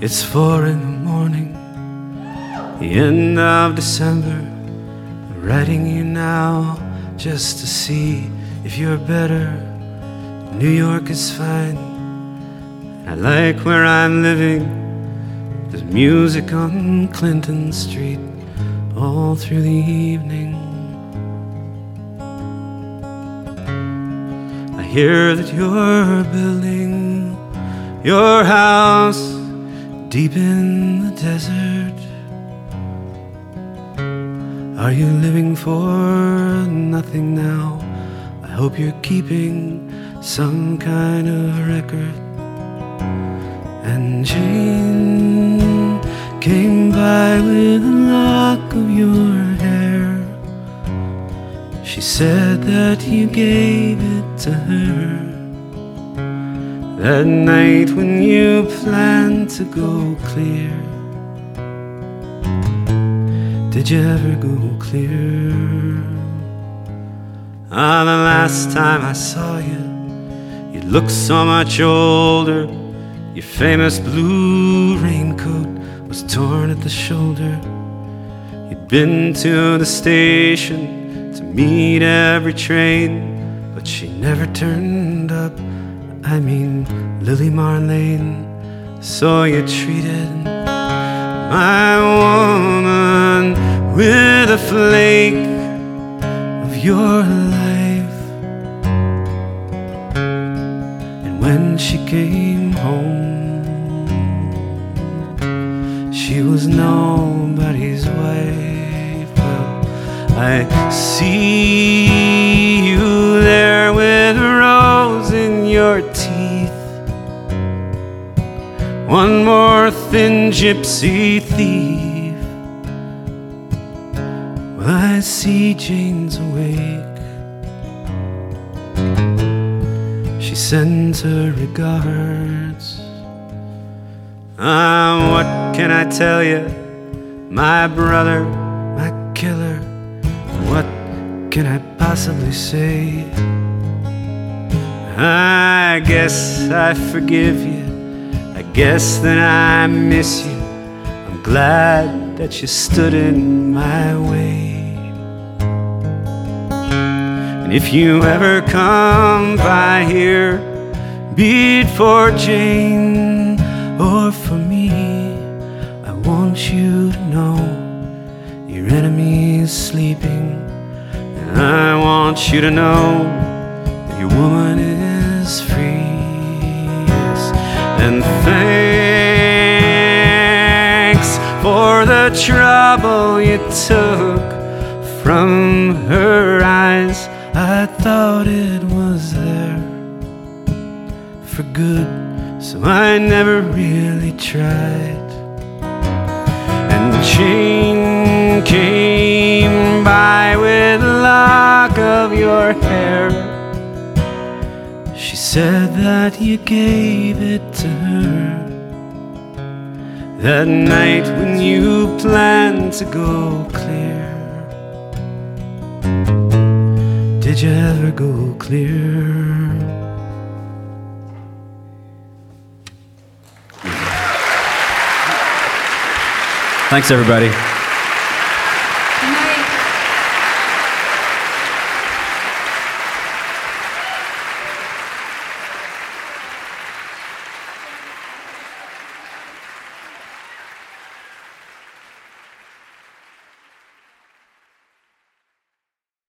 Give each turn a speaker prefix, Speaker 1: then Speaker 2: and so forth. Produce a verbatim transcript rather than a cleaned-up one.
Speaker 1: It's four in the morning, the end of December. I'm writing you now just to see if you're better. New York is fine, I like where I'm living. There's music on Clinton Street all through the evening. I hear that you're building your house deep in the desert. Are you living for nothing now? I hope you're keeping some kind of record. And Jane came by with a lock of your hair. She said that you gave it to her that night when you planned to go clear. Did you ever go clear? Ah, the last time I saw you, you looked so much older. Your famous blue raincoat was torn at the shoulder. You'd been to the station to meet every train, but she never turned up. I mean, Lily Marlene. So you treated my woman with a flake of your life. And when she came home, she was nobody's wife. Well, I see you there with a rose in your teeth, one more thin gypsy thief. Well, I see Jane's awake. She sends her regards. Ah, what can I tell you, my brother, my killer? What can I possibly say? I guess I forgive you, I guess that I miss you. I'm glad that you stood in my way. And if you ever come by here, be it for Jane or for me, I want you to know your enemy is sleeping. And I want you to know that your woman is free. Yes. And thanks for the trouble you took from her eyes. I thought it was there for good, so I never really tried. And Jane came by with a lock of your hair. She said that you gave it to her that night when you planned to go clear. Did you ever go clear?
Speaker 2: Thanks, everybody.